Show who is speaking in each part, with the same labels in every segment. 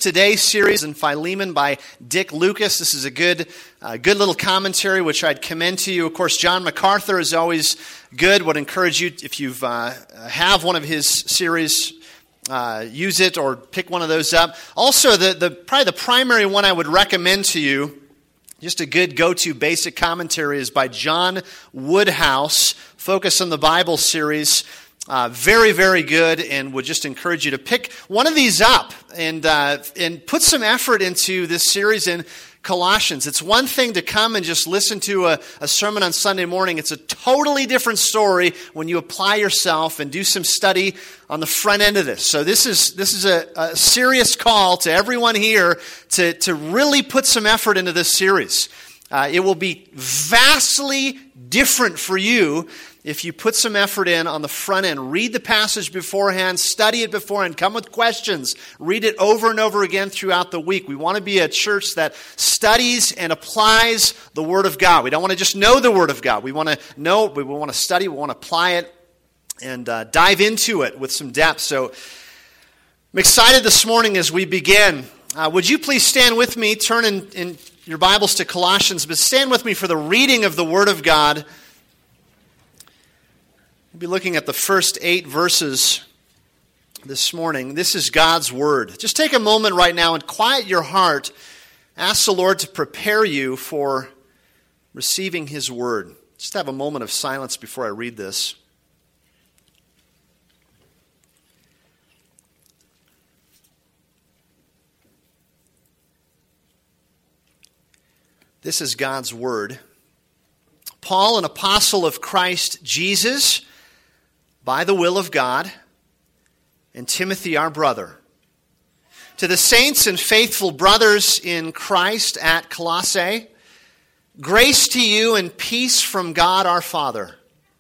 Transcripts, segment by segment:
Speaker 1: today's series in Philemon by Dick Lucas. This is a good little commentary which I'd commend to you. Of course, John MacArthur is always good. Would encourage you, if you have one of his series, use it or pick one of those up. Also, probably the primary one I would recommend to you, just a good go-to basic commentary, is by John Woodhouse, Focus on the Bible series. Very, very good, and would just encourage you to pick one of these up and put some effort into this series in Colossians. It's one thing to come and just listen to a sermon on Sunday morning. It's a totally different story when you apply yourself and do some study on the front end of this. So this is a serious call to everyone here to really put some effort into this series. It will be vastly different for you if you put some effort in on the front end. Read the passage beforehand, study it beforehand, come with questions, read it over and over again throughout the week. We want to be a church that studies and applies the Word of God. We don't want to just know the Word of God. We want to know, we want to study, we want to apply it, and dive into it with some depth. So I'm excited this morning as we begin. Would you please stand with me, turn in your Bibles to Colossians, but stand with me for the reading of the Word of God. We'll be looking at the first 8 verses this morning. This is God's Word. Just take a moment right now and quiet your heart. Ask the Lord to prepare you for receiving His Word. Just have a moment of silence before I read this. This is God's Word. Paul, an apostle of Christ Jesus, by the will of God, and Timothy, our brother. To the saints and faithful brothers in Christ at Colossae, grace to you and peace from God our Father.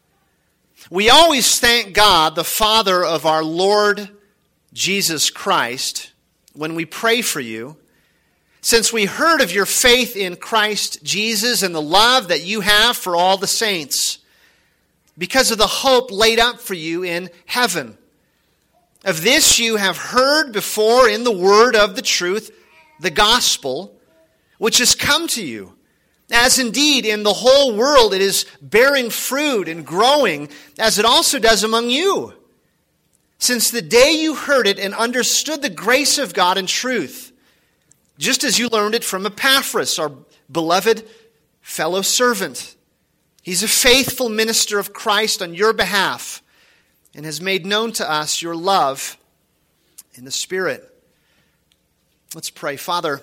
Speaker 1: We always thank God, the Father of our Lord Jesus Christ, when we pray for you, since we heard of your faith in Christ Jesus and the love that you have for all the saints, because of the hope laid up for you in heaven. Of this you have heard before in the word of the truth, the gospel, which has come to you, as indeed in the whole world it is bearing fruit and growing, as it also does among you, since the day you heard it and understood the grace of God in truth, just as you learned it from Epaphras, our beloved fellow servant. He's a faithful minister of Christ on your behalf and has made known to us your love in the Spirit. Let's pray. Father,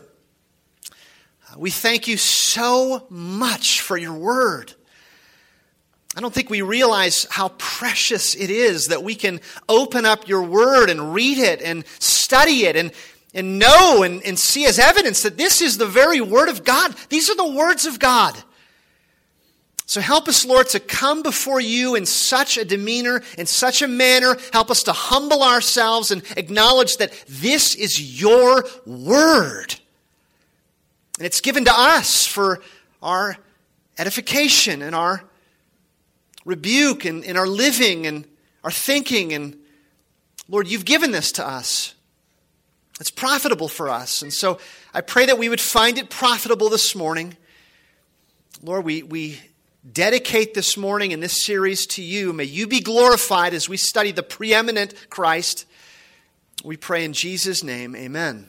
Speaker 1: we thank you so much for your word. I don't think we realize how precious it is that we can open up your word and read it and study it and know and see as evidence that this is the very word of God. These are the words of God. So help us, Lord, to come before you in such a demeanor, in such a manner. Help us to humble ourselves and acknowledge that this is your word. And it's given to us for our edification and our rebuke and in our living and our thinking. And Lord, you've given this to us. It's profitable for us. And so I pray that we would find it profitable this morning. Lord, we dedicate this morning in this series to you. May you be glorified as we study the preeminent Christ. We pray in Jesus' name, amen.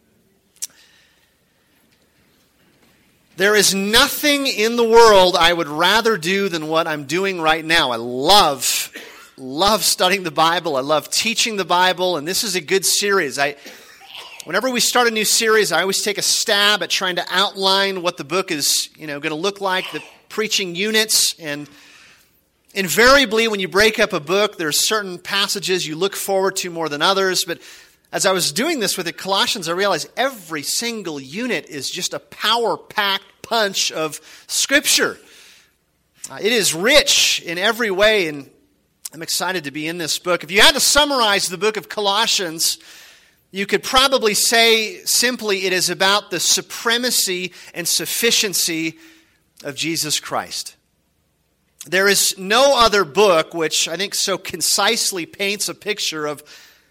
Speaker 1: There is nothing in the world I would rather do than what I'm doing right now. I love studying the Bible. I love teaching the Bible, and this is a good series. Whenever we start a new series, I always take a stab at trying to outline what the book is, going to look like, the preaching units. And invariably, when you break up a book, there's certain passages you look forward to more than others. But as I was doing this with the Colossians, I realized every single unit is just a power-packed punch of Scripture. It is rich in every way, and I'm excited to be in this book. If you had to summarize the book of Colossians, you could probably say simply it is about the supremacy and sufficiency of Jesus Christ. There is no other book which I think so concisely paints a picture of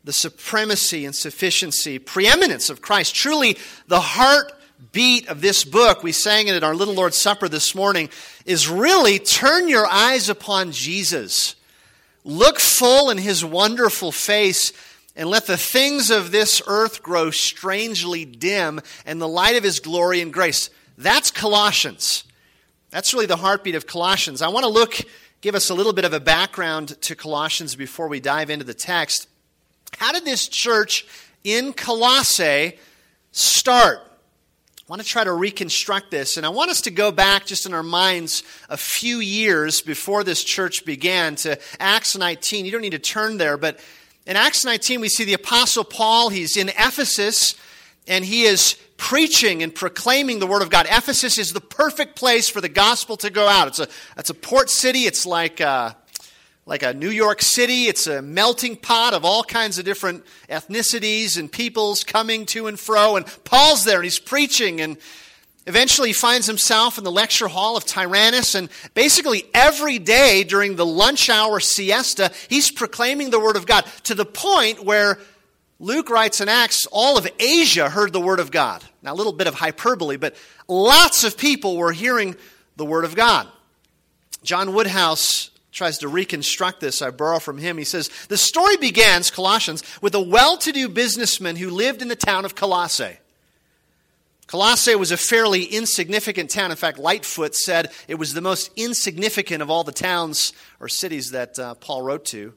Speaker 1: the supremacy and sufficiency, preeminence of Christ. Truly, the heartbeat of this book, we sang it at our Little Lord's Supper this morning, is really turn your eyes upon Jesus. Look full in his wonderful face, and let the things of this earth grow strangely dim, and the light of his glory and grace. That's Colossians. That's really the heartbeat of Colossians. I want to give us a little bit of a background to Colossians before we dive into the text. How did this church in Colossae start? I want to try to reconstruct this, and I want us to go back just in our minds a few years before this church began to Acts 19. You don't need to turn there, but in Acts 19 we see the Apostle Paul. He's in Ephesus, and he is preaching and proclaiming the Word of God. Ephesus is the perfect place for the gospel to go out. It's a port city. It's like a New York City. It's a melting pot of all kinds of different ethnicities and peoples coming to and fro. And Paul's there, and he's preaching, and eventually he finds himself in the lecture hall of Tyrannus, and basically every day during the lunch hour siesta, he's proclaiming the Word of God to the point where Luke writes in Acts, all of Asia heard the Word of God. Now, a little bit of hyperbole, but lots of people were hearing the Word of God. John Woodhouse tries to reconstruct this. I borrow from him. He says, the story begins, Colossians, with a well-to-do businessman who lived in the town of Colossae. Colossae was a fairly insignificant town. In fact, Lightfoot said it was the most insignificant of all the towns or cities that Paul wrote to.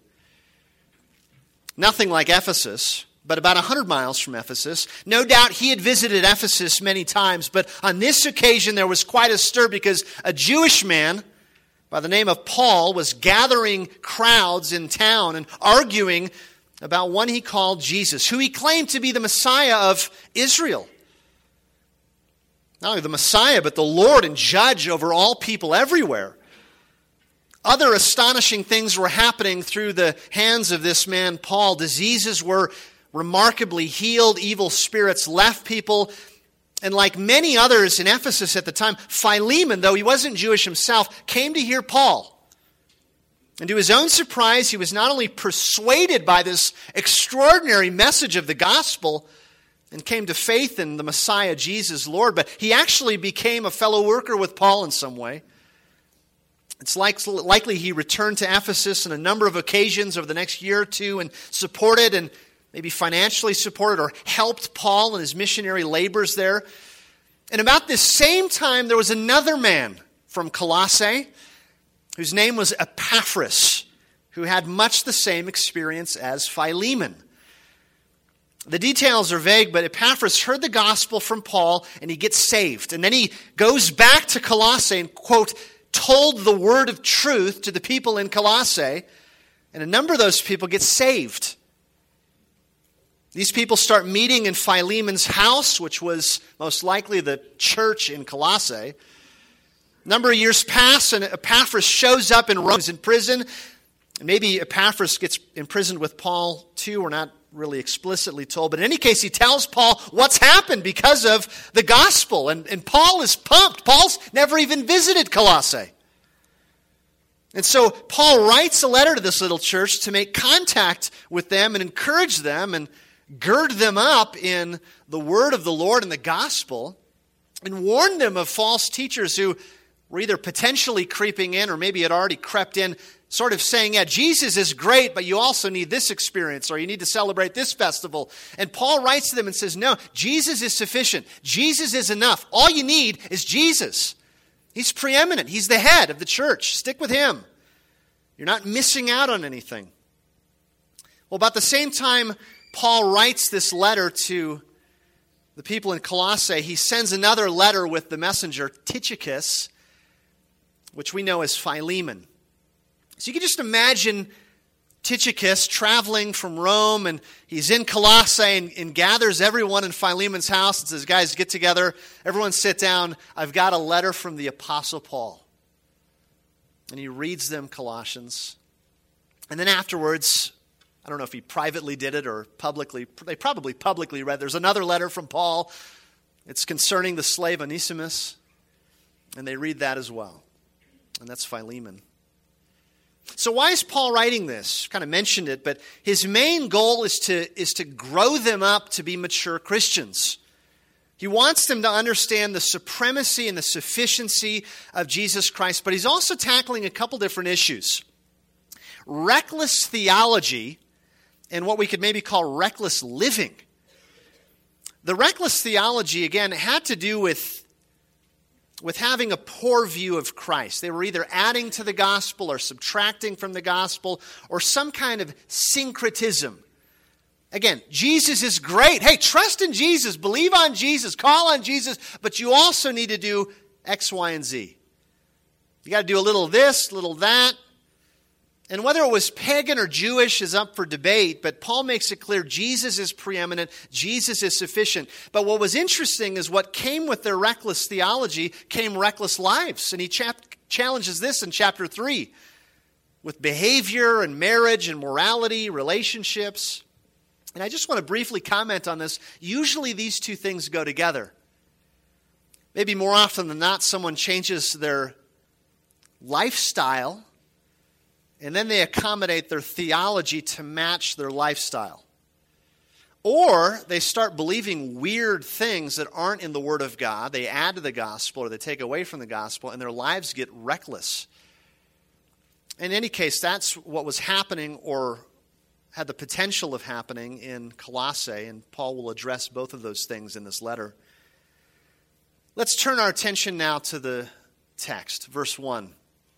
Speaker 1: Nothing like Ephesus, but about 100 miles from Ephesus. No doubt he had visited Ephesus many times, but on this occasion there was quite a stir because a Jewish man by the name of Paul was gathering crowds in town and arguing about one he called Jesus, who he claimed to be the Messiah of Israel. Not only the Messiah, but the Lord and judge over all people everywhere. Other astonishing things were happening through the hands of this man, Paul. Diseases were remarkably healed. Evil spirits left people. And like many others in Ephesus at the time, Philemon, though he wasn't Jewish himself, came to hear Paul. And to his own surprise, he was not only persuaded by this extraordinary message of the gospel and came to faith in the Messiah, Jesus, Lord, but he actually became a fellow worker with Paul in some way. It's likely he returned to Ephesus on a number of occasions over the next year or two and supported and maybe financially supported or helped Paul in his missionary labors there. And about this same time, there was another man from Colossae whose name was Epaphras, who had much the same experience as Philemon. The details are vague, but Epaphras heard the gospel from Paul and he gets saved. And then he goes back to Colossae and, quote, told the word of truth to the people in Colossae, and a number of those people get saved. These people start meeting in Philemon's house, which was most likely the church in Colossae. A number of years pass, and Epaphras shows up in Rome, he's in prison. And maybe Epaphras gets imprisoned with Paul too, we're not really explicitly told. But in any case, he tells Paul what's happened because of the gospel. And Paul is pumped. Paul's never even visited Colossae. And so Paul writes a letter to this little church to make contact with them and encourage them and gird them up in the word of the Lord and the gospel and warn them of false teachers who were either potentially creeping in or maybe had already crept in, sort of saying, yeah, Jesus is great, but you also need this experience, or you need to celebrate this festival. And Paul writes to them and says, no, Jesus is sufficient. Jesus is enough. All you need is Jesus. He's preeminent. He's the head of the church. Stick with him. You're not missing out on anything. Well, about the same time Paul writes this letter to the people in Colossae, he sends another letter with the messenger, Tychicus, which we know as Philemon. So you can just imagine Tychicus traveling from Rome, and he's in Colossae and gathers everyone in Philemon's house and says, guys, get together, everyone sit down. I've got a letter from the Apostle Paul. And he reads them Colossians. And then afterwards, I don't know if he privately did it or publicly, they probably publicly read, there's another letter from Paul. It's concerning the slave Onesimus. And they read that as well. And that's Philemon. So why is Paul writing this? Kind of mentioned it, but his main goal is to grow them up to be mature Christians. He wants them to understand the supremacy and the sufficiency of Jesus Christ, but he's also tackling a couple different issues. Reckless theology and what we could maybe call reckless living. The reckless theology, again, had to do with having a poor view of Christ. They were either adding to the gospel or subtracting from the gospel or some kind of syncretism. Again, Jesus is great. Hey, trust in Jesus, believe on Jesus, call on Jesus, but you also need to do X, Y, and Z. You got to do a little of this, a little of that. And whether it was pagan or Jewish is up for debate, but Paul makes it clear Jesus is preeminent, Jesus is sufficient. But what was interesting is what came with their reckless theology came reckless lives. And he challenges this in chapter 3 with behavior and marriage and morality, relationships. And I just want to briefly comment on this. Usually these two things go together. Maybe more often than not, someone changes their lifestyle and then they accommodate their theology to match their lifestyle. Or they start believing weird things that aren't in the Word of God. They add to the gospel or they take away from the gospel, and their lives get reckless. In any case, that's what was happening or had the potential of happening in Colossae, and Paul will address both of those things in this letter. Let's turn our attention now to the text, verse 1.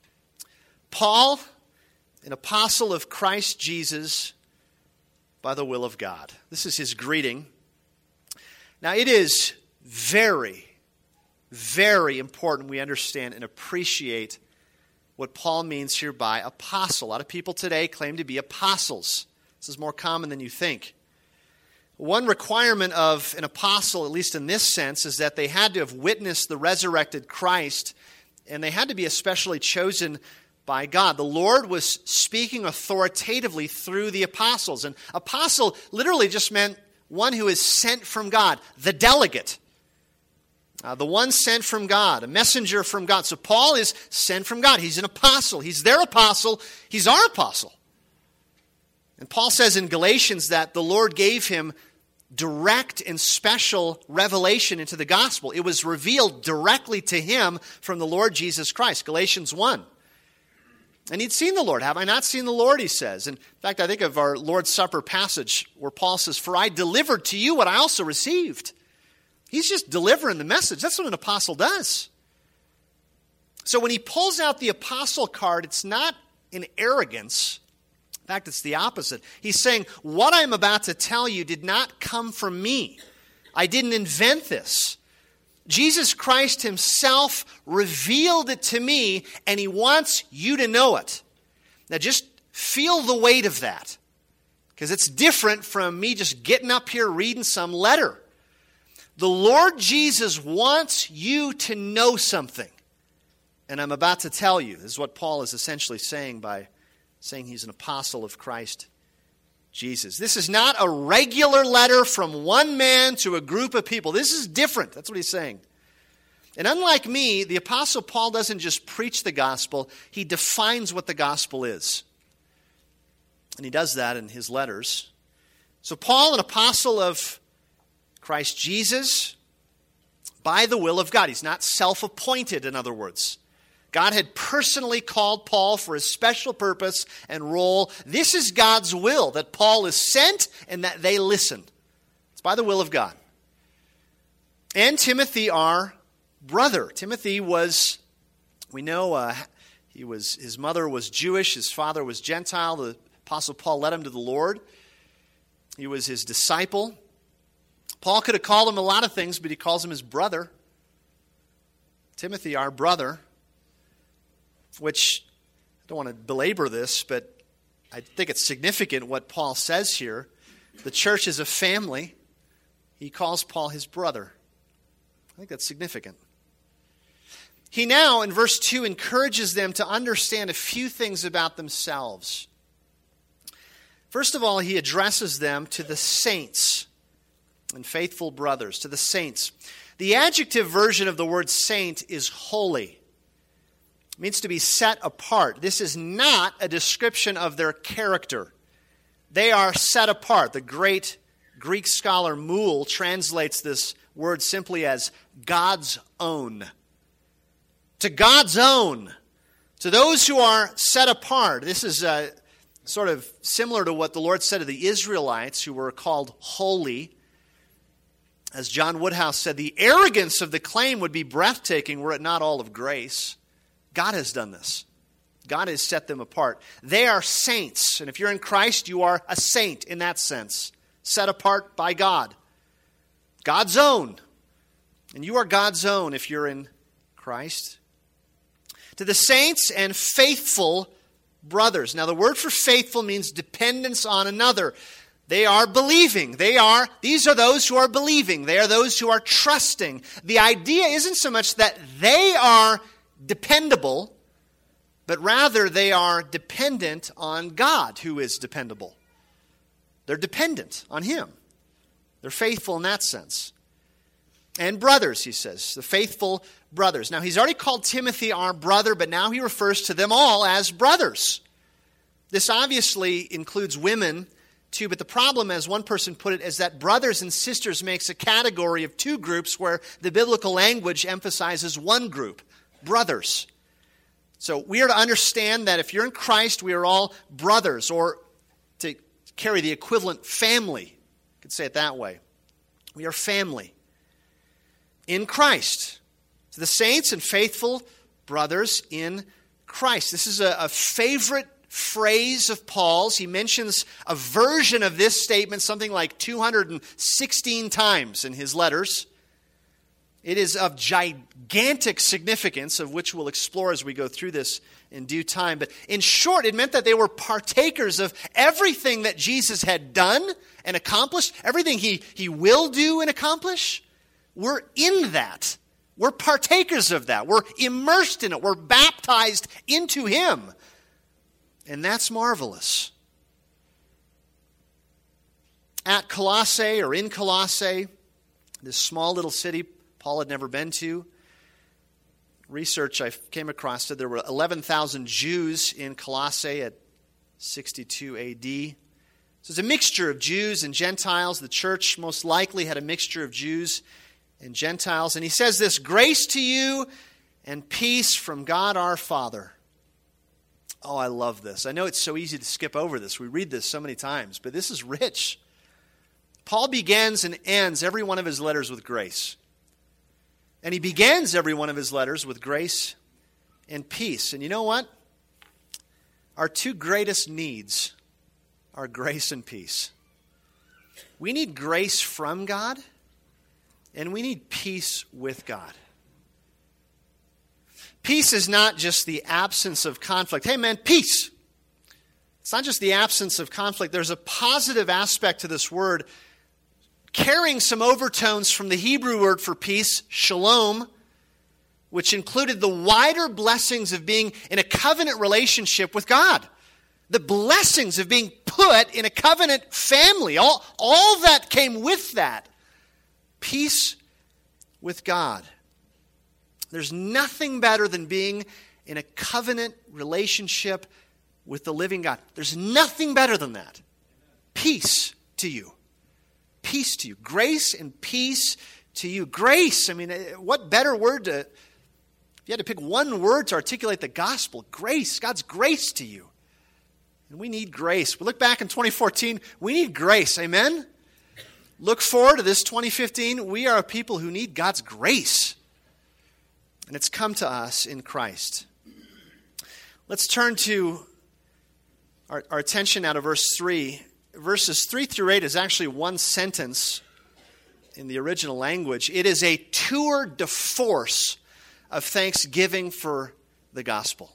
Speaker 1: Paul, an apostle of Christ Jesus, by the will of God. This is his greeting. Now, it is very, very important we understand and appreciate what Paul means here by apostle. A lot of people today claim to be apostles. This is more common than you think. One requirement of an apostle, at least in this sense, is that they had to have witnessed the resurrected Christ, and they had to be especially chosen by God. The Lord was speaking authoritatively through the apostles. And apostle literally just meant one who is sent from God, the delegate. The one sent from God, a messenger from God. So Paul is sent from God. He's an apostle. He's their apostle. He's our apostle. And Paul says in Galatians that the Lord gave him direct and special revelation into the gospel. It was revealed directly to him from the Lord Jesus Christ. Galatians 1. And he'd seen the Lord. Have I not seen the Lord, he says. In fact, I think of our Lord's Supper passage where Paul says, for I delivered to you what I also received. He's just delivering the message. That's what an apostle does. So when he pulls out the apostle card, it's not in arrogance. In fact, it's the opposite. He's saying, what I'm about to tell you did not come from me. I didn't invent this. Jesus Christ himself revealed it to me, and he wants you to know it. Now just feel the weight of that, because it's different from me just getting up here reading some letter. The Lord Jesus wants you to know something, and I'm about to tell you. This is what Paul is essentially saying by saying he's an apostle of Christ Jesus. This is not a regular letter from one man to a group of people. This is different. That's what he's saying. And unlike me, the Apostle Paul doesn't just preach the gospel. He defines what the gospel is. And he does that in his letters. So Paul, an apostle of Christ Jesus, by the will of God. He's not self-appointed, in other words. God had personally called Paul for a special purpose and role. This is God's will, that Paul is sent and that they listen. It's by the will of God. And Timothy, our brother. Timothy was, we know, his mother was Jewish, his father was Gentile. The Apostle Paul led him to the Lord. He was his disciple. Paul could have called him a lot of things, but he calls him his brother. Timothy, our brother. Which, I don't want to belabor this, but I think it's significant what Paul says here. The church is a family. He calls Paul his brother. I think that's significant. He now, in verse 2, encourages them to understand a few things about themselves. First of all, he addresses them to the saints and faithful brothers, to the saints. The adjective version of the word saint is holy. It means to be set apart. This is not a description of their character. They are set apart. The great Greek scholar Moule translates this word simply as God's own. To God's own. To those who are set apart. This is sort of similar to what the Lord said to the Israelites who were called holy. As John Woodhouse said, the arrogance of the claim would be breathtaking were it not all of grace. God has done this. God has set them apart. They are saints. And if you're in Christ, you are a saint in that sense. Set apart by God. God's own. And you are God's own if you're in Christ. To the saints and faithful brothers. Now the word for faithful means dependence on another. They are believing. These are those who are believing. They are those who are trusting. The idea isn't so much that they are dependable, but rather they are dependent on God, who is dependable. They're dependent on Him. They're faithful in that sense. And brothers, he says, the faithful brothers. Now, he's already called Timothy our brother, but now he refers to them all as brothers. This obviously includes women too, but the problem, as one person put it, is that brothers and sisters makes a category of two groups where the biblical language emphasizes one group, brothers. So we are to understand that if you're in Christ, we are all brothers, or to carry the equivalent, family. You could say it that way. We are family in Christ. To the saints and faithful brothers in Christ. This is a favorite phrase of Paul's. He mentions a version of this statement something like 216 times in his letters. It is of gigantic significance, of which we'll explore as we go through this in due time. But in short, it meant that they were partakers of everything that Jesus had done and accomplished, everything he will do and accomplish. We're in that. We're partakers of that. We're immersed in it. We're baptized into Him. And that's marvelous. At Colossae, or in Colossae, this small little city Paul had never been to, research I came across said there were 11,000 Jews in Colossae at 62 A.D. So it's a mixture of Jews and Gentiles. The church most likely had a mixture of Jews and Gentiles. And he says this, grace to you and peace from God our Father. Oh, I love this. I know it's so easy to skip over this. We read this so many times, but this is rich. Paul begins and ends every one of his letters with grace. And he begins every one of his letters with grace and peace. And you know what? Our two greatest needs are grace and peace. We need grace from God, and we need peace with God. Peace is not just the absence of conflict. Hey man, peace. It's not just the absence of conflict. There's a positive aspect to this word, carrying some overtones from the Hebrew word for peace, shalom, which included the wider blessings of being in a covenant relationship with God. The blessings of being put in a covenant family. All that came with that. Peace with God. There's nothing better than being in a covenant relationship with the living God. There's nothing better than that. Peace to you. Peace to you. Grace and peace to you. Grace, I mean, what better word to, if you had to pick one word to articulate the gospel, grace, God's grace to you. And we need grace. We look back in 2014, we need grace, amen? Look forward to this 2015, we are a people who need God's grace. And it's come to us in Christ. Let's turn to our attention now to verse 3. Verses 3 through 8 is actually one sentence in the original language. It is a tour de force of thanksgiving for the gospel.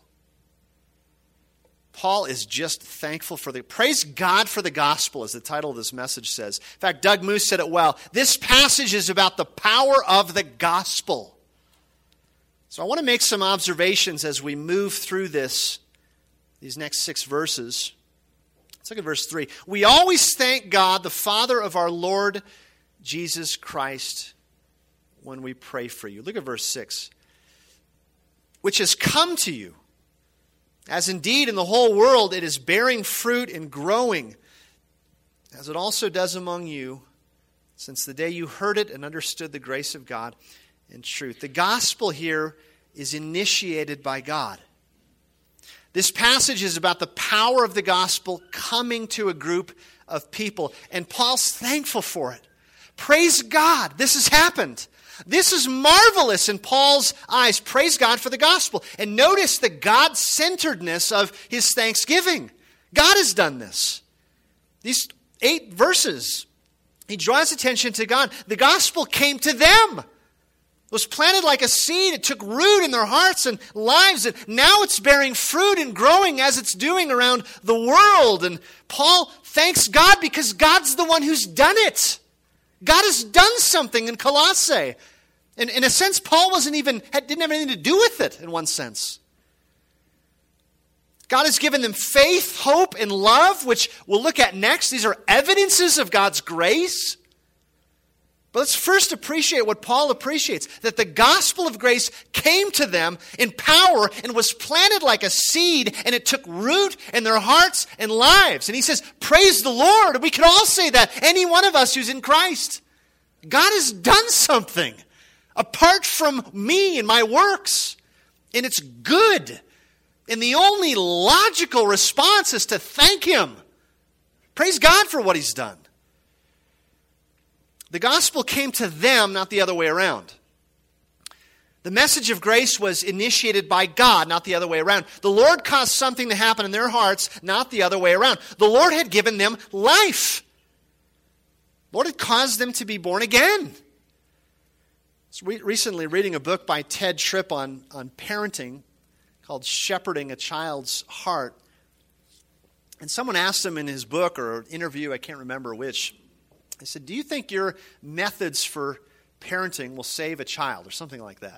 Speaker 1: Paul is just thankful for praise God for the gospel, as the title of this message says. In fact, Doug Moose said it well. This passage is about the power of the gospel. So I want to make some observations as we move through these next 6 verses. Let's look at verse 3. We always thank God, the Father of our Lord Jesus Christ, when we pray for you. Look at verse 6. which has come to you, as indeed in the whole world it is bearing fruit and growing, as it also does among you, since the day you heard it and understood the grace of God in truth. The gospel here is initiated by God. This passage is about the power of the gospel coming to a group of people, and Paul's thankful for it. Praise God, this has happened. This is marvelous in Paul's eyes. Praise God for the gospel. And notice the God-centeredness of his thanksgiving. God has done this. These 8 verses, he draws attention to God. The gospel came to them. It was planted like a seed. It took root in their hearts and lives. And now it's bearing fruit and growing as it's doing around the world. And Paul thanks God because God's the one who's done it. God has done something in Colossae. And in a sense, Paul didn't have anything to do with it, in one sense. God has given them faith, hope, and love, which we'll look at next. These are evidences of God's grace. But let's first appreciate what Paul appreciates, that the gospel of grace came to them in power and was planted like a seed, and it took root in their hearts and lives. And he says, praise the Lord. We can all say that, any one of us who's in Christ. God has done something apart from me and my works, and it's good. And the only logical response is to thank Him. Praise God for what He's done. The gospel came to them, not the other way around. The message of grace was initiated by God, not the other way around. The Lord caused something to happen in their hearts, not the other way around. The Lord had given them life. The Lord had caused them to be born again. I was recently reading a book by Ted Tripp on parenting called Shepherding a Child's Heart. And someone asked him in his book or an interview, I can't remember which, I said, do you think your methods for parenting will save a child, or something like that?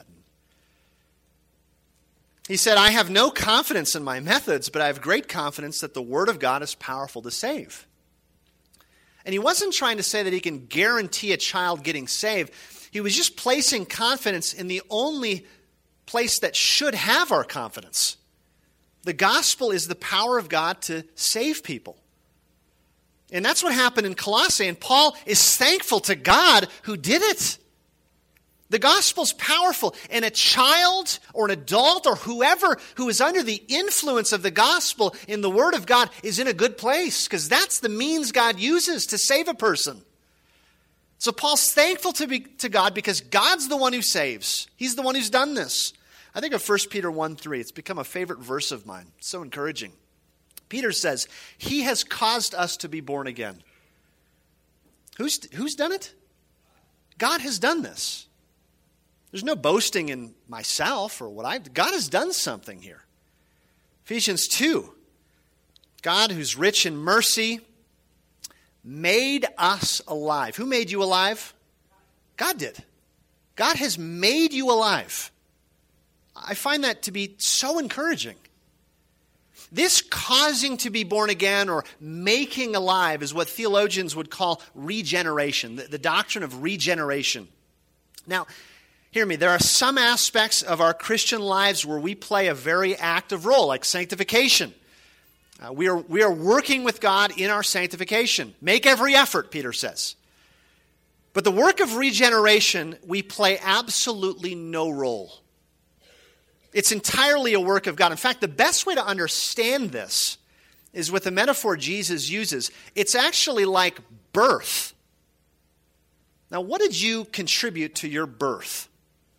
Speaker 1: He said, I have no confidence in my methods, but I have great confidence that the Word of God is powerful to save. And he wasn't trying to say that he can guarantee a child getting saved. He was just placing confidence in the only place that should have our confidence. The gospel is the power of God to save people. And that's what happened in Colossae, and Paul is thankful to God who did it. The gospel's powerful, and a child or an adult or whoever who is under the influence of the gospel in the Word of God is in a good place, because that's the means God uses to save a person. So Paul's thankful to God because God's the one who saves. He's the one who's done this. I think of 1 Peter 1:3. It's become a favorite verse of mine. It's so encouraging. Peter says, He has caused us to be born again. Who's done it? God has done this. There's no boasting in myself or what God has done something here. Ephesians 2. God, who's rich in mercy, made us alive. Who made you alive? God did. God has made you alive. I find that to be so encouraging. This causing to be born again or making alive is what theologians would call regeneration, the doctrine of regeneration. Now, hear me, there are some aspects of our Christian lives where we play a very active role, like sanctification. We are working with God in our sanctification. Make every effort, Peter says. But the work of regeneration, we play absolutely no role. It's entirely a work of God. In fact, the best way to understand this is with the metaphor Jesus uses. It's actually like birth. Now, what did you contribute to your birth?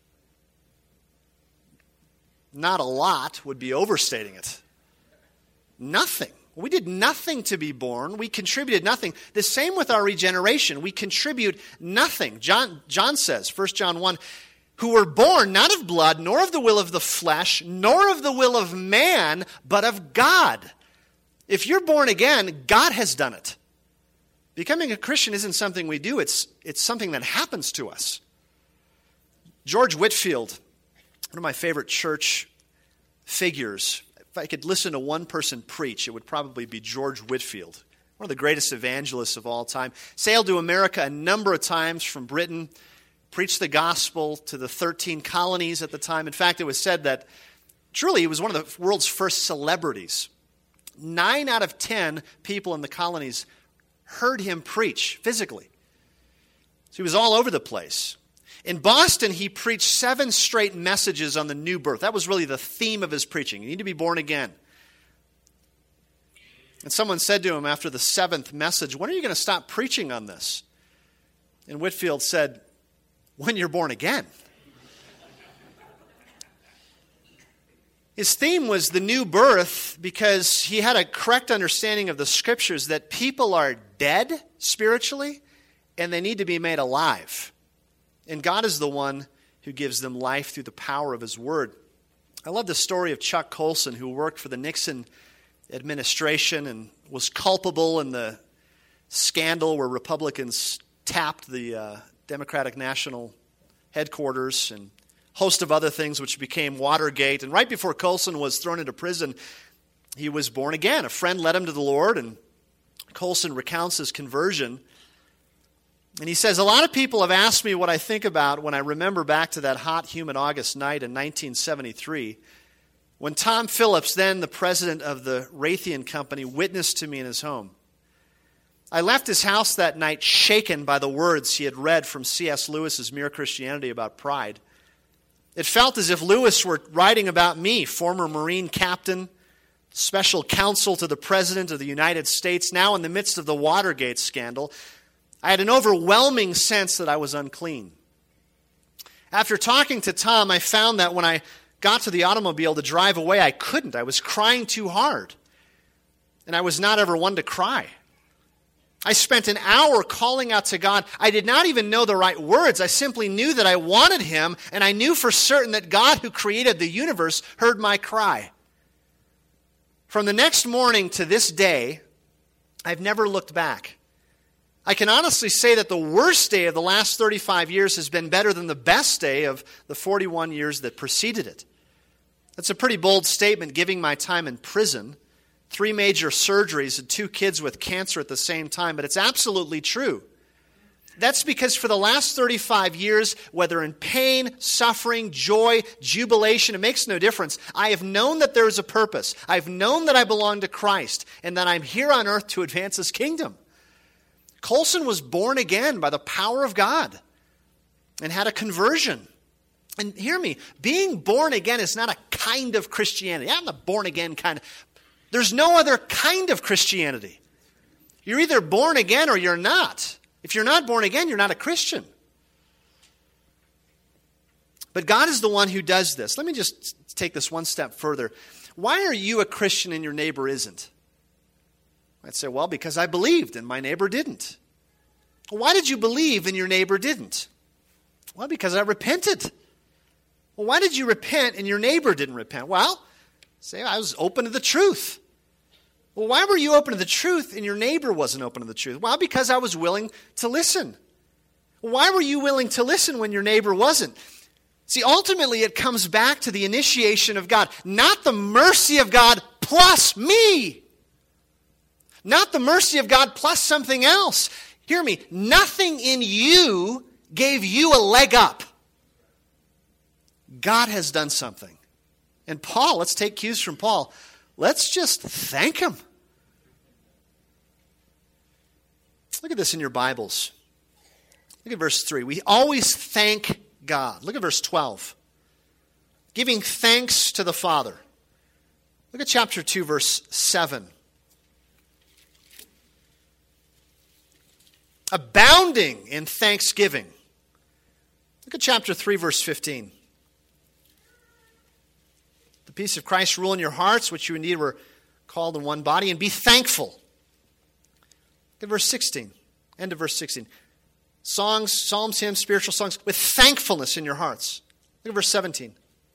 Speaker 1: Not a lot would be overstating it. Nothing. We did nothing to be born. We contributed nothing. The same with our regeneration. We contribute nothing. John says, 1 John 1, who were born not of blood, nor of the will of the flesh, nor of the will of man, but of God. If you're born again, God has done it. Becoming a Christian isn't something we do. It's something that happens to us. George Whitefield, one of my favorite church figures. If I could listen to one person preach, it would probably be George Whitefield, one of the greatest evangelists of all time. Sailed to America a number of times from Britain, preached the gospel to the 13 colonies at the time. In fact, it was said that Truly, he was one of the world's first celebrities. 9 out of 10 people in the colonies heard him preach physically. So he was all over the place. In Boston, he preached 7 straight messages on the new birth. That was really the theme of his preaching. You need to be born again. And someone said to him after the 7th message, when are you going to stop preaching on this? And Whitefield said, when you're born again. His theme was the new birth because he had a correct understanding of the Scriptures that people are dead spiritually and they need to be made alive. And God is the one who gives them life through the power of His Word. I love the story of Chuck Colson, who worked for the Nixon administration and was culpable in the scandal where Republicans tapped the Democratic National Headquarters and a host of other things which became Watergate. And right before Colson was thrown into prison, he was born again. A friend led him to the Lord, and Colson recounts his conversion. And he says, a lot of people have asked me what I think about when I remember back to that hot, humid August night in 1973 when Tom Phillips, then the president of the Raytheon Company, witnessed to me in his home. I left his house that night shaken by the words he had read from C.S. Lewis's Mere Christianity about pride. It felt as if Lewis were writing about me, former Marine captain, special counsel to the President of the United States, now in the midst of the Watergate scandal. I had an overwhelming sense that I was unclean. After talking to Tom, I found that when I got to the automobile to drive away, I couldn't. I was crying too hard. And I was not ever one to cry. I spent an hour calling out to God. I did not even know the right words. I simply knew that I wanted Him, and I knew for certain that God, who created the universe, heard my cry. From the next morning to this day, I've never looked back. I can honestly say that the worst day of the last 35 years has been better than the best day of the 41 years that preceded it. That's a pretty bold statement, given my time in prison, 3 major surgeries, and 2 kids with cancer at the same time, but it's absolutely true. That's because for the last 35 years, whether in pain, suffering, joy, jubilation, it makes no difference. I have known that there is a purpose. I've known that I belong to Christ and that I'm here on earth to advance His kingdom. Colson was born again by the power of God and had a conversion. And hear me, being born again is not a kind of Christianity. I'm the born again kind. There's no other kind of Christianity. You're either born again or you're not. If you're not born again, you're not a Christian. But God is the one who does this. Let me just take this one step further. Why are you a Christian and your neighbor isn't? I'd say, well, because I believed and my neighbor didn't. Well, why did you believe and your neighbor didn't? Well, because I repented. Well, why did you repent and your neighbor didn't repent? Well, say I was open to the truth. Well, why were you open to the truth and your neighbor wasn't open to the truth? Well, because I was willing to listen. Well, why were you willing to listen when your neighbor wasn't? See, ultimately it comes back to the initiation of God, not the mercy of God plus me. Not the mercy of God plus something else. Hear me, nothing in you gave you a leg up. God has done something. And Paul, let's take cues from Paul. Let's just thank Him. Look at this in your Bibles. Look at verse 3. We always thank God. Look at verse 12. Giving thanks to the Father. Look at chapter 2, verse 7. Abounding in thanksgiving. Look at chapter 3, verse 15. The peace of Christ rule in your hearts, which you indeed were called in one body, and be thankful. Look at verse 16. End of verse 16. Songs, psalms, hymns, spiritual songs with thankfulness in your hearts. Look at verse 17.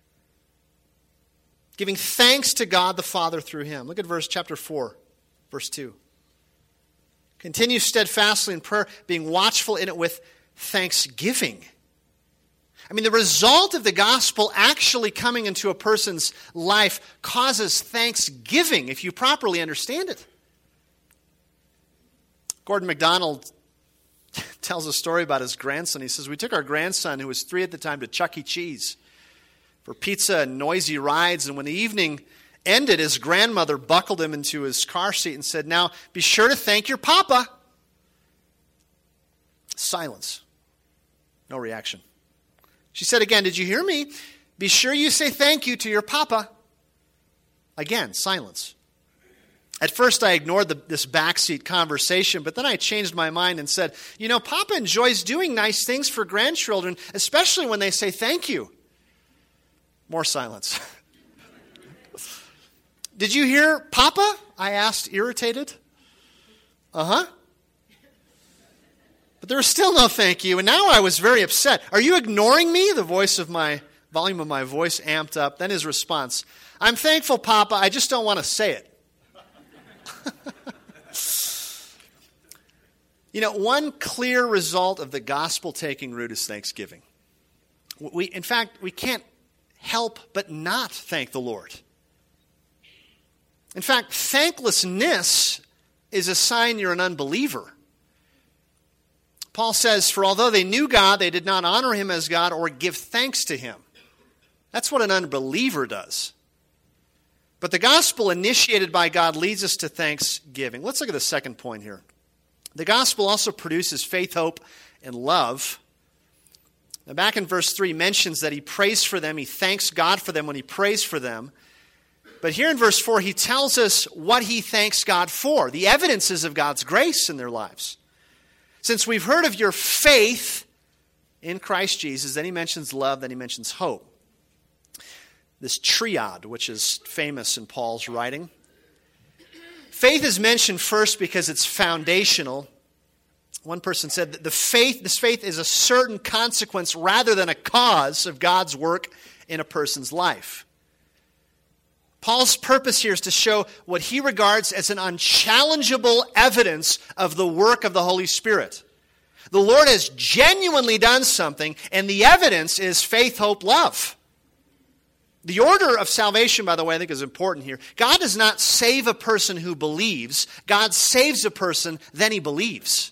Speaker 1: Giving thanks to God the Father through Him. Look at chapter 4, verse 2. Continue steadfastly in prayer, being watchful in it with thanksgiving. I mean, the result of the gospel actually coming into a person's life causes thanksgiving if you properly understand it. Gordon MacDonald tells a story about his grandson. He says, we took our grandson, who was 3 at the time, to Chuck E. Cheese. for pizza and noisy rides. And when the evening ended, his grandmother buckled him into his car seat and said, "Now, be sure to thank your papa." Silence. No reaction. She said again, "Did you hear me? Be sure you say thank you to your papa." Again, silence. At first, I ignored this backseat conversation, but then I changed my mind and said, Papa enjoys doing nice things for grandchildren, especially when they say thank you. More silence. "Did you hear Papa?" I asked, irritated. "Uh-huh." But there was still no thank you, and now I was very upset. "Are you ignoring me?" The volume of my voice amped up. Then his response, "I'm thankful, Papa, I just don't want to say it." One clear result of the gospel-taking root is thanksgiving. In fact, we can't help but not thank the Lord. In fact, thanklessness is a sign you're an unbeliever. Paul says, "For although they knew God, they did not honor him as God or give thanks to him." That's what an unbeliever does. But the gospel initiated by God leads us to thanksgiving. Let's look at the second point here. The gospel also produces faith, hope, and love. Now back in verse 3 mentions that he prays for them. He thanks God for them when he prays for them. But here in verse 4, he tells us what he thanks God for, the evidences of God's grace in their lives. "Since we've heard of your faith in Christ Jesus," then he mentions love, then he mentions hope. This triad, which is famous in Paul's writing. Faith is mentioned first because it's foundational. One person said that this faith is a certain consequence rather than a cause of God's work in a person's life. Paul's purpose here is to show what he regards as an unchallengeable evidence of the work of the Holy Spirit. The Lord has genuinely done something, and the evidence is faith, hope, love. The order of salvation, by the way, I think is important here. God does not save a person who believes. God saves a person, then he believes.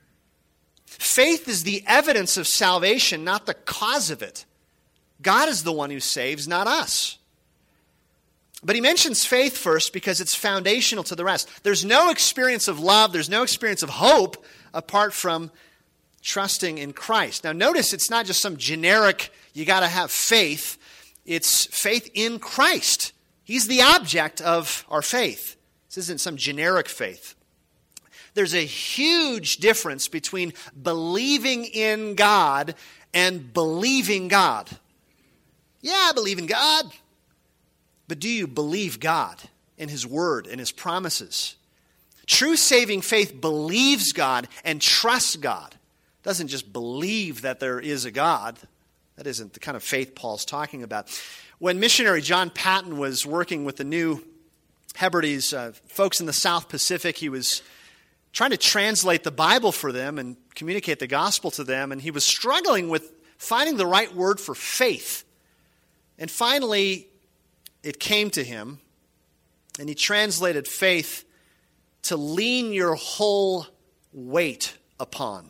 Speaker 1: Faith is the evidence of salvation, not the cause of it. God is the one who saves, not us. But he mentions faith first because it's foundational to the rest. There's no experience of love, there's no experience of hope apart from trusting in Christ. Now notice it's not just some generic, you got to have faith. It's faith in Christ. He's the object of our faith. This isn't some generic faith. There's a huge difference between believing in God and believing God. Yeah, I believe in God. But do you believe God in his word and his promises? True saving faith believes God and trusts God. It doesn't just believe that there is a God. That isn't the kind of faith Paul's talking about. When missionary John Patton was working with the New Hebrides, folks in the South Pacific, he was trying to translate the Bible for them and communicate the gospel to them, and he was struggling with finding the right word for faith. And finally, it came to him, and he translated faith to lean your whole weight upon.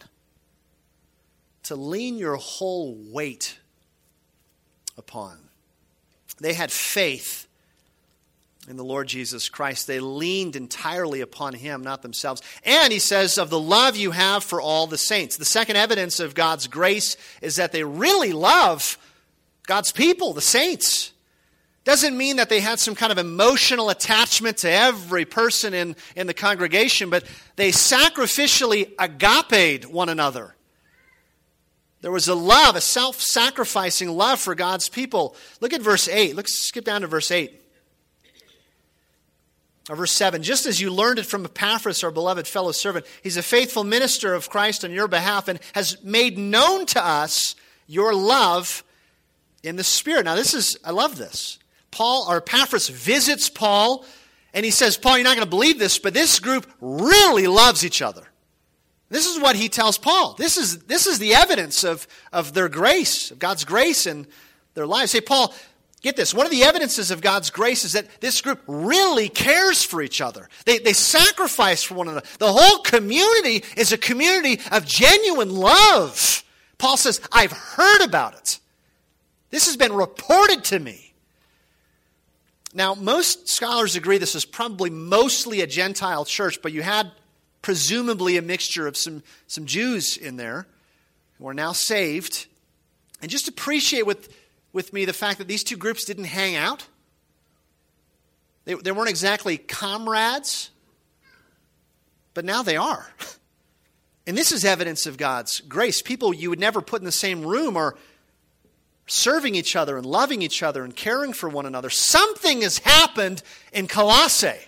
Speaker 1: To lean your whole weight upon. They had faith in the Lord Jesus Christ. They leaned entirely upon him, not themselves. And he says, of the love you have for all the saints. The second evidence of God's grace is that they really love God's people, the saints. Doesn't mean that they had some kind of emotional attachment to every person in the congregation, but they sacrificially agaped one another. There was a love, a self-sacrificing love for God's people. Look at verse 8. Let's skip down to verse 8. Or verse 7. Just as you learned it from Epaphras, our beloved fellow servant, he's a faithful minister of Christ on your behalf and has made known to us your love in the Spirit. Now I love this. Epaphras visits Paul and he says, Paul, you're not going to believe this, but this group really loves each other. This is what he tells Paul. This is the evidence of their grace, of God's grace in their lives. Hey, Paul, get this. One of the evidences of God's grace is that this group really cares for each other. They sacrifice for one another. The whole community is a community of genuine love. Paul says, I've heard about it. This has been reported to me. Now, most scholars agree this is probably mostly a Gentile church, but you had presumably a mixture of some Jews in there who are now saved. And just appreciate with me the fact that these two groups didn't hang out. They weren't exactly comrades, but now they are. And this is evidence of God's grace. People you would never put in the same room are serving each other and loving each other and caring for one another. Something has happened in Colossae.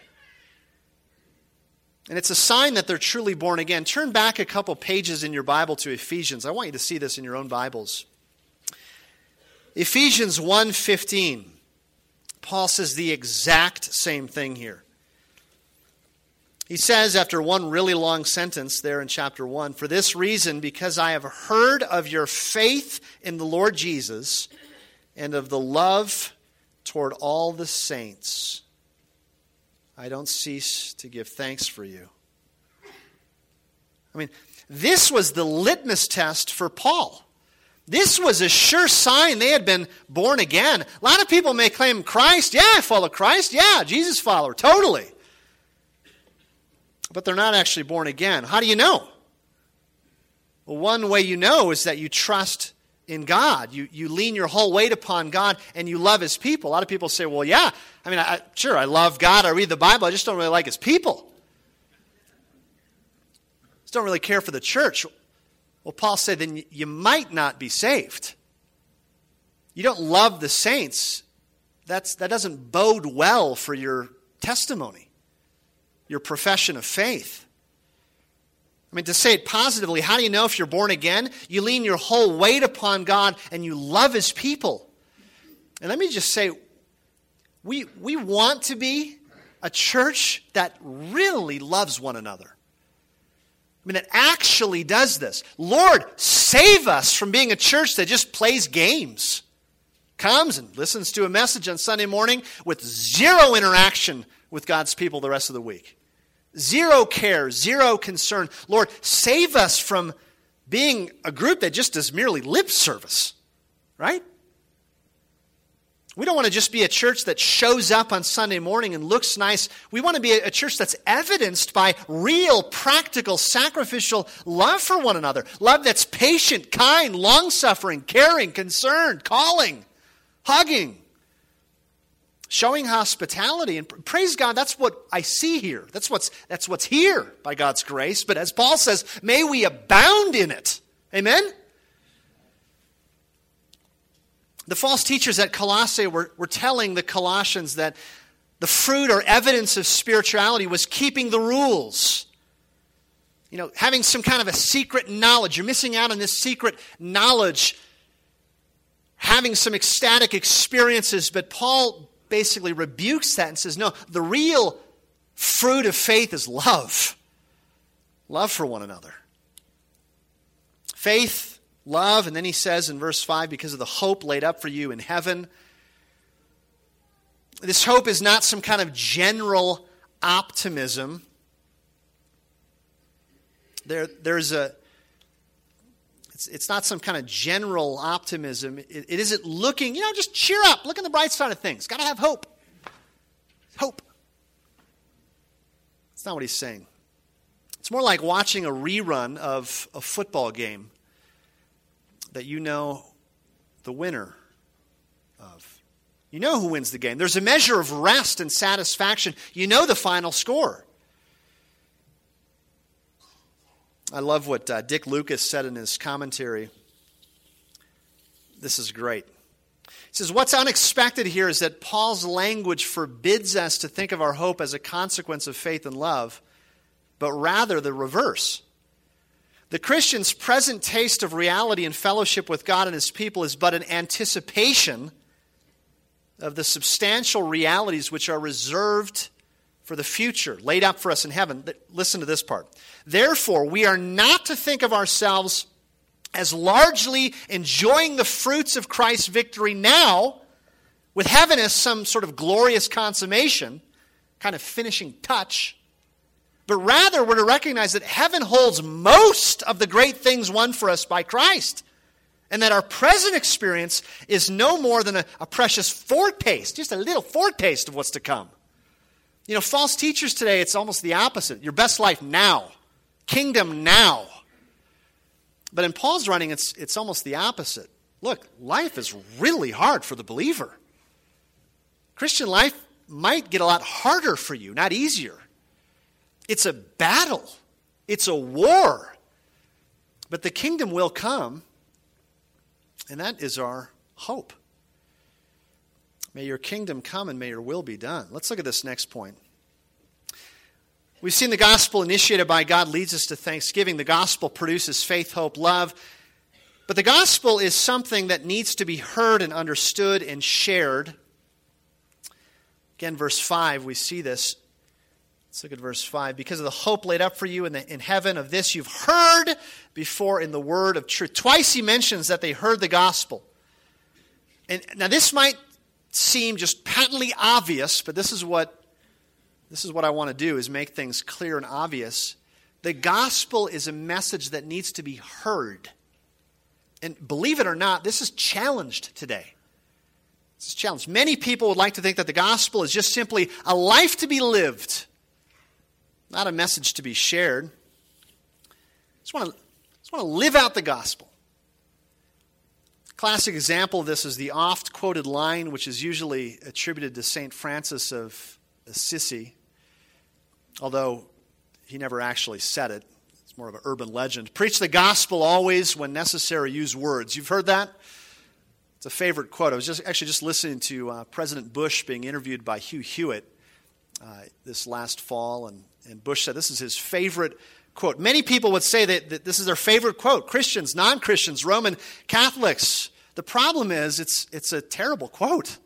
Speaker 1: And it's a sign that they're truly born again. Turn back a couple pages in your Bible to Ephesians. I want you to see this in your own Bibles. Ephesians 1:15. Paul says the exact same thing here. He says, after one really long sentence there in chapter 1, "For this reason, because I have heard of your faith in the Lord Jesus and of the love toward all the saints, I don't cease to give thanks for you." I mean, this was the litmus test for Paul. This was a sure sign they had been born again. A lot of people may claim Christ. Yeah, I follow Christ. Yeah, Jesus follower. Totally. But they're not actually born again. How do you know? Well, one way you know is that you trust in God. You lean your whole weight upon God and you love His people. A lot of people say, well, yeah, I mean, sure, I love God. I read the Bible. I just don't really like His people. Just don't really care for the church. Well, Paul said, then you might not be saved. You don't love the saints. That doesn't bode well for your testimony, your profession of faith. I mean, to say it positively, how do you know if you're born again? You lean your whole weight upon God and you love His people. And let me just say, we want to be a church that really loves one another. I mean, it actually does this. Lord, save us from being a church that just plays games. Comes and listens to a message on Sunday morning with zero interaction with God's people the rest of the week. Zero care, zero concern. Lord, save us from being a group that just does merely lip service. Right? We don't want to just be a church that shows up on Sunday morning and looks nice. We want to be a church that's evidenced by real, practical, sacrificial love for one another. Love that's patient, kind, long-suffering, caring, concerned, calling, hugging, showing hospitality. And praise God, that's what I see here. That's what's here by God's grace. But as Paul says, may we abound in it. Amen? The false teachers at Colossae were telling the Colossians that the fruit or evidence of spirituality was keeping the rules. You know, having some kind of a secret knowledge. You're missing out on this secret knowledge. Having some ecstatic experiences. But Paul basically rebukes that and says, no, the real fruit of faith is love. Love for one another. Faith, love, and then he says in verse 5, because of the hope laid up for you in heaven. This hope is not some kind of general optimism. It's not some kind of general optimism. It isn't looking, just cheer up. Look on the bright side of things. Got to have hope. Hope. That's not what he's saying. It's more like watching a rerun of a football game that you know the winner of. You know who wins the game. There's a measure of rest and satisfaction. You know the final score. I love what Dick Lucas said in his commentary. This is great. He says, what's unexpected here is that Paul's language forbids us to think of our hope as a consequence of faith and love, but rather the reverse. The Christian's present taste of reality and fellowship with God and His people is but an anticipation of the substantial realities which are reserved for the future, laid up for us in heaven. Listen to this part. Therefore, we are not to think of ourselves as largely enjoying the fruits of Christ's victory now, with heaven as some sort of glorious consummation, kind of finishing touch. But rather, we're to recognize that heaven holds most of the great things won for us by Christ. And that our present experience is no more than a precious foretaste, just a little foretaste of what's to come. You know, false teachers today, it's almost the opposite. Your best life now. Kingdom now. But in Paul's writing, it's almost the opposite. Look, life is really hard for the believer. Christian life might get a lot harder for you, not easier. It's a battle. It's a war. But the kingdom will come, and that is our hope. May your kingdom come and may your will be done. Let's look at this next point. We've seen the gospel initiated by God leads us to thanksgiving. The gospel produces faith, hope, love. But the gospel is something that needs to be heard and understood and shared. Again, verse 5, we see this. Let's look at verse 5. Because of the hope laid up for you in heaven, of this you've heard before in the word of truth. Twice he mentions that they heard the gospel. And now this might seem just patently obvious, but this is what I want to do, is make things clear and obvious. The gospel is a message that needs to be heard. And believe it or not, this is challenged today. This is challenged. Many people would like to think that the gospel is just simply a life to be lived, not a message to be shared. Just want to live out the gospel. Classic example of this is the oft-quoted line, which is usually attributed to St. Francis of Assisi, although he never actually said it. It's more of an urban legend. Preach the gospel always, when necessary, use words. You've heard that? It's a favorite quote. I was just listening to President Bush being interviewed by Hugh Hewitt this last fall, and Bush said this is his favorite quote. Many people would say that this is their favorite quote. Christians, non-Christians, Roman Catholics. The problem is it's a terrible quote.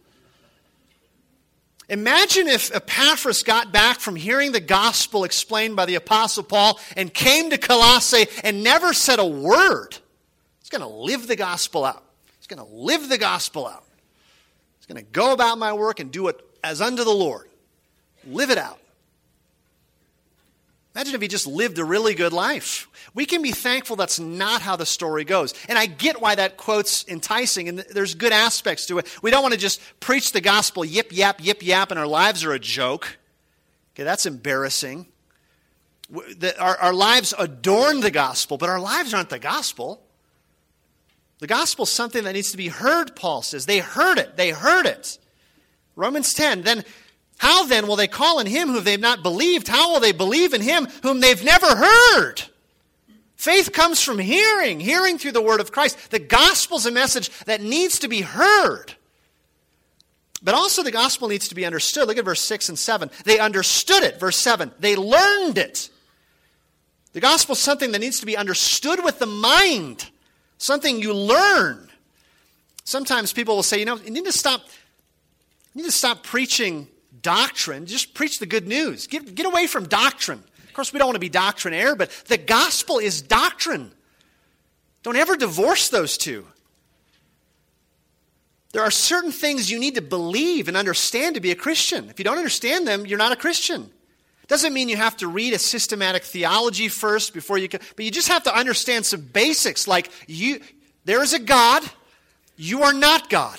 Speaker 1: Imagine if Epaphras got back from hearing the gospel explained by the Apostle Paul and came to Colossae and never said a word. He's going to live the gospel out. He's going to live the gospel out. He's going to go about my work and do it as unto the Lord. Live it out. Imagine if he just lived a really good life. We can be thankful that's not how the story goes. And I get why that quote's enticing, and there's good aspects to it. We don't want to just preach the gospel, yip, yap, and our lives are a joke. Okay, that's embarrassing. Our lives adorn the gospel, but our lives aren't the gospel. The gospel is something that needs to be heard, Paul says. They heard it. They heard it. Romans 10, how then will they call on him whom they've not believed? How will they believe in him whom they've never heard? Faith comes from hearing through the word of Christ. The gospel is a message that needs to be heard. But also the gospel needs to be understood. Look at verse 6 and 7. They understood it. Verse 7. They learned it. The gospel is something that needs to be understood with the mind. Something you learn. Sometimes people will say, you need to stop preaching doctrine. Just preach the good news. Get away from doctrine. Of course, we don't want to be doctrinaire, but the gospel is doctrine. Don't ever divorce those two. There are certain things you need to believe and understand to be a Christian. If you don't understand them, you're not a Christian. Doesn't mean you have to read a systematic theology first before you can, but you just have to understand some basics like there is a God, you are not God.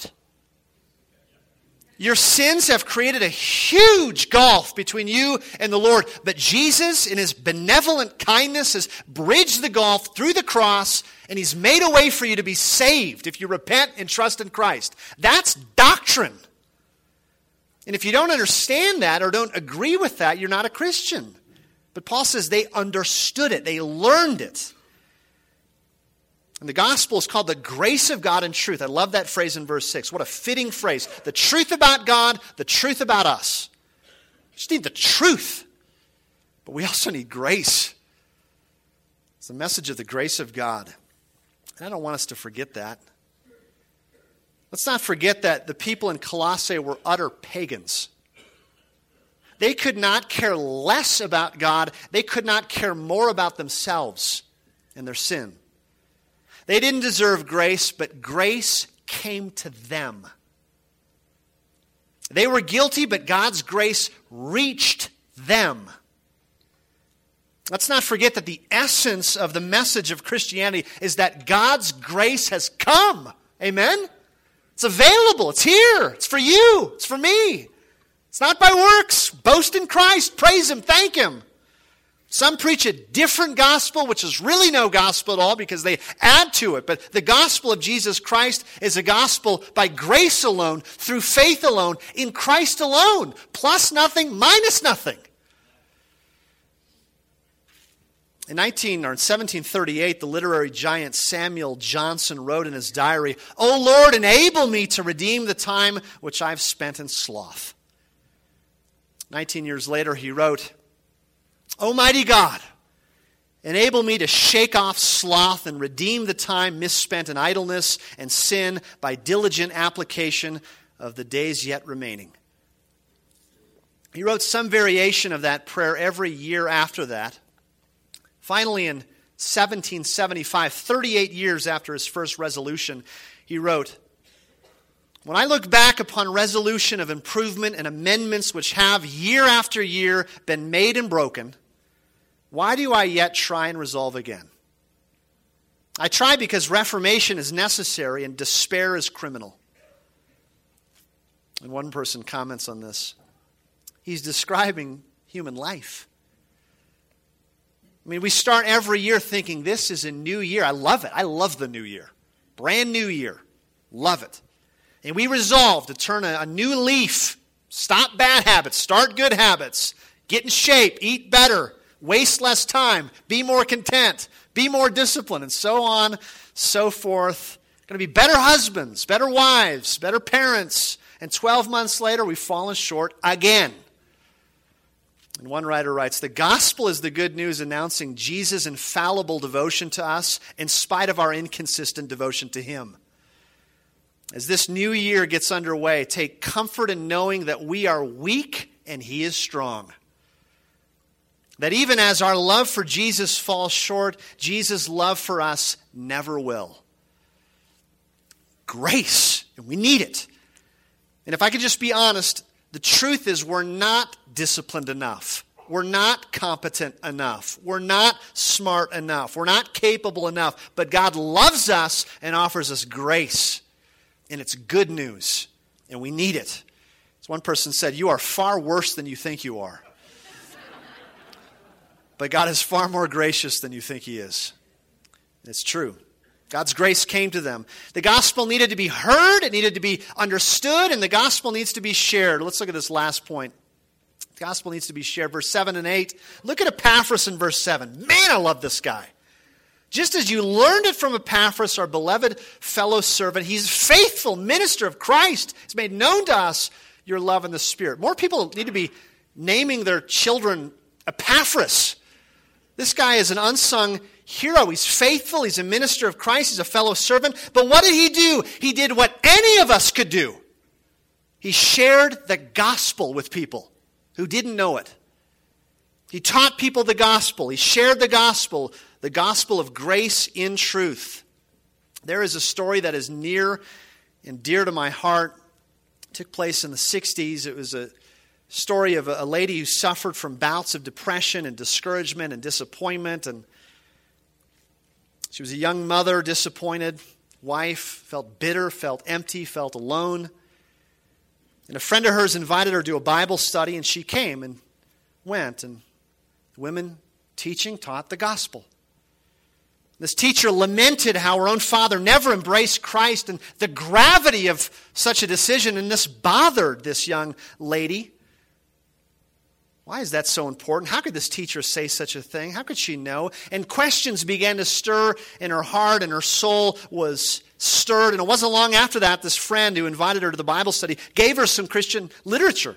Speaker 1: Your sins have created a huge gulf between you and the Lord. But Jesus, in his benevolent kindness, has bridged the gulf through the cross, and he's made a way for you to be saved if you repent and trust in Christ. That's doctrine. And if you don't understand that or don't agree with that, you're not a Christian. But Paul says they understood it. They learned it. And the gospel is called the grace of God and truth. I love that phrase in verse 6. What a fitting phrase. The truth about God, the truth about us. We just need the truth. But we also need grace. It's the message of the grace of God. And I don't want us to forget that. Let's not forget that the people in Colossae were utter pagans. They could not care less about God. They could not care more about themselves and their sin. They didn't deserve grace, but grace came to them. They were guilty, but God's grace reached them. Let's not forget that the essence of the message of Christianity is that God's grace has come. Amen? It's available. It's here. It's for you. It's for me. It's not by works. Boast in Christ. Praise Him. Thank Him. Some preach a different gospel, which is really no gospel at all because they add to it. But the gospel of Jesus Christ is a gospel by grace alone, through faith alone, in Christ alone. Plus nothing, minus nothing. In 1738, the literary giant Samuel Johnson wrote in his diary, "O Lord, enable me to redeem the time which I've spent in sloth." 19 years later, he wrote, "Almighty God, enable me to shake off sloth and redeem the time misspent in idleness and sin by diligent application of the days yet remaining." He wrote some variation of that prayer every year after that. Finally, in 1775, 38 years after his first resolution, he wrote, "When I look back upon resolution of improvement and amendments which have year after year been made and broken, why do I yet try and resolve again? I try because reformation is necessary and despair is criminal." And one person comments on this. He's describing human life. I mean, we start every year thinking this is a new year. I love it. I love the new year. Brand new year. Love it. And we resolve to turn a new leaf. Stop bad habits. Start good habits. Get in shape. Eat better. Waste less time. Be more content. Be more disciplined. And so on, so forth. Going to be better husbands, better wives, better parents. And 12 months later, we've fallen short again. And one writer writes, "The gospel is the good news announcing Jesus' infallible devotion to us in spite of our inconsistent devotion to Him. As this new year gets underway, take comfort in knowing that we are weak and He is strong. That even as our love for Jesus falls short, Jesus' love for us never will." Grace, and we need it. And if I could just be honest, the truth is we're not disciplined enough. We're not competent enough. We're not smart enough. We're not capable enough. But God loves us and offers us grace. And it's good news. And we need it. As one person said, "You are far worse than you think you are." But God is far more gracious than you think He is. And it's true. God's grace came to them. The gospel needed to be heard, it needed to be understood, and the gospel needs to be shared. Let's look at this last point. The gospel needs to be shared. Verse 7 and 8. Look at Epaphras in verse 7. Man, I love this guy. "Just as you learned it from Epaphras, our beloved fellow servant, he's a faithful minister of Christ. He's made known to us your love in the Spirit." More people need to be naming their children Epaphras. This guy is an unsung hero. He's faithful. He's a minister of Christ. He's a fellow servant. But what did he do? He did what any of us could do. He shared the gospel with people who didn't know it. He taught people the gospel. He shared the gospel of grace in truth. There is a story that is near and dear to my heart. It took place in the 60s. It was a story of a lady who suffered from bouts of depression and discouragement and disappointment. And she was a young mother, disappointed wife, felt bitter, felt empty, felt alone. And a friend of hers invited her to a Bible study, and she came and went. And the women teaching taught the gospel. This teacher lamented how her own father never embraced Christ and the gravity of such a decision, and this bothered this young lady. Why is that so important? How could this teacher say such a thing? How could she know? And questions began to stir in her heart, and her soul was stirred. And it wasn't long after that, this friend who invited her to the Bible study gave her some Christian literature.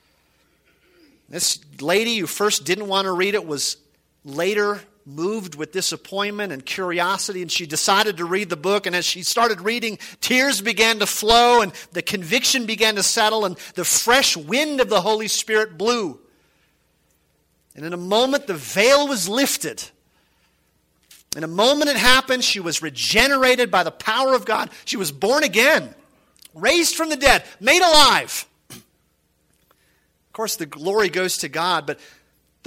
Speaker 1: This lady who first didn't want to read it was later moved with disappointment and curiosity, and she decided to read the book. And as she started reading, tears began to flow, and the conviction began to settle, and the fresh wind of the Holy Spirit blew. And in a moment, the veil was lifted. In a moment it happened. She was regenerated by the power of God. She was born again, raised from the dead, made alive. Of course, the glory goes to God, but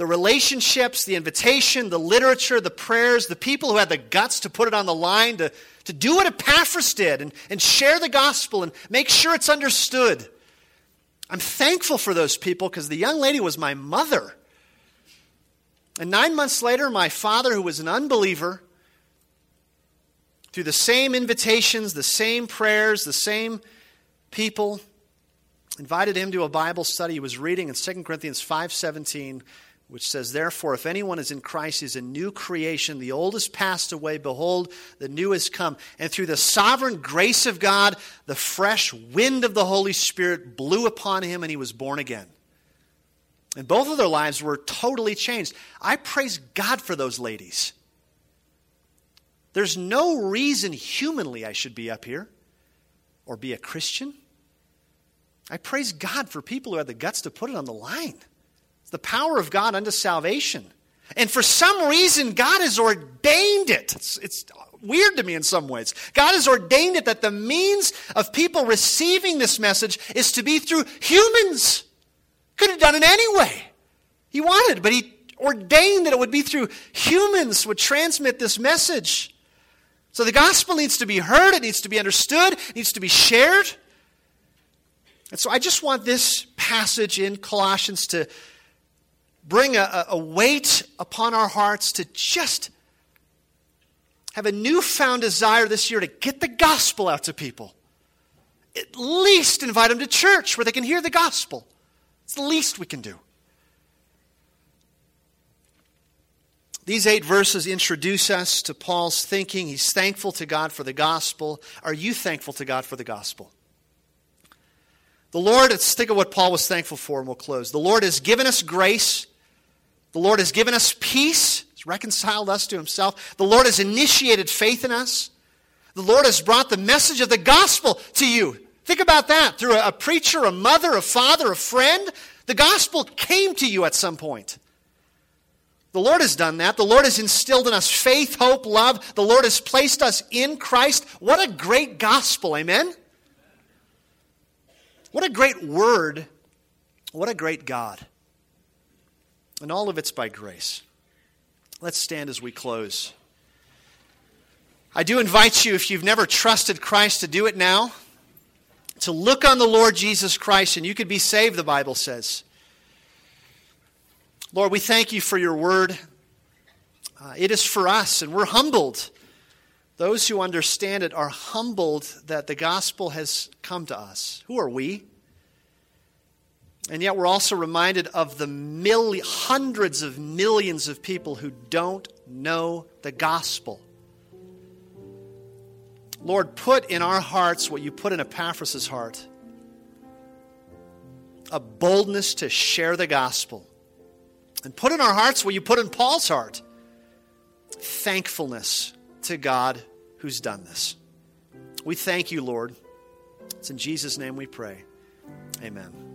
Speaker 1: the relationships, the invitation, the literature, the prayers, the people who had the guts to put it on the line, to do what Epaphras did and share the gospel and make sure it's understood. I'm thankful for those people because the young lady was my mother. And 9 months later, my father, who was an unbeliever, through the same invitations, the same prayers, the same people, invited him to a Bible study. He was reading in 2 Corinthians 5:17, which says, "Therefore, if anyone is in Christ, he is a new creation. The old has passed away. Behold, the new has come." And through the sovereign grace of God, the fresh wind of the Holy Spirit blew upon him, and he was born again. And both of their lives were totally changed. I praise God for those ladies. There's no reason humanly I should be up here or be a Christian. I praise God for people who had the guts to put it on the line. It's the power of God unto salvation. And for some reason, God has ordained it. It's weird to me in some ways. God has ordained it that the means of people receiving this message is to be through humans. Could have done it anyway. He wanted, but he ordained that it would be through humans would transmit this message. So the gospel needs to be heard, it needs to be understood, it needs to be shared. And so I just want this passage in Colossians to bring a weight upon our hearts to just have a newfound desire this year to get the gospel out to people. At least invite them to church where they can hear the gospel. It's the least we can do. These 8 verses introduce us to Paul's thinking. He's thankful to God for the gospel. Are you thankful to God for the gospel? The Lord, let's think of what Paul was thankful for and we'll close. The Lord has given us grace. The Lord has given us peace. He's reconciled us to himself. The Lord has initiated faith in us. The Lord has brought the message of the gospel to you. Think about that. Through a preacher, a mother, a father, a friend, the gospel came to you at some point. The Lord has done that. The Lord has instilled in us faith, hope, love. The Lord has placed us in Christ. What a great gospel, amen? What a great word. What a great God. And all of it's by grace. Let's stand as we close. I do invite you, if you've never trusted Christ, to do it now. To look on the Lord Jesus Christ, and you could be saved, the Bible says. Lord, we thank you for your word. It is for us, and we're humbled. Those who understand it are humbled that the gospel has come to us. Who are we? And yet we're also reminded of the hundreds of millions of people who don't know the gospel. Lord, put in our hearts what you put in Epaphras' heart. A boldness to share the gospel. And put in our hearts what you put in Paul's heart. Thankfulness to God who's done this. We thank you, Lord. It's in Jesus' name we pray. Amen.